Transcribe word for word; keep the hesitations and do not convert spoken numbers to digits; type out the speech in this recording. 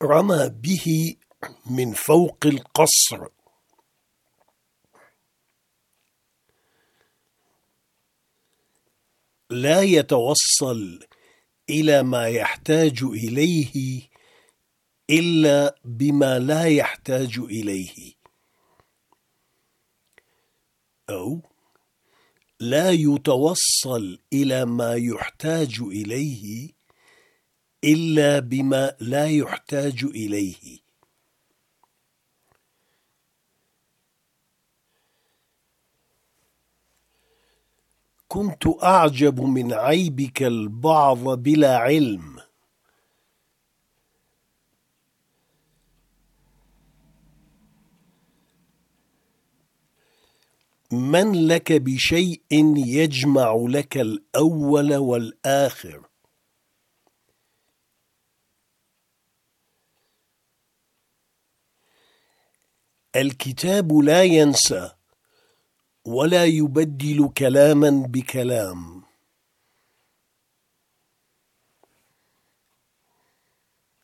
رمى به من فوق القصر. لا يتوصل إلى ما يحتاج إليه إلا بما لا يحتاج إليه، أو لا يتوصل إلى ما يحتاج إليه إلا بما لا يحتاج إليه. كنت أعجب من عيبك البعض بلا علم. من لك بشيء يجمع لك الأول والآخر؟ الكتاب لا ينسى ولا يبدل كلاما بكلام.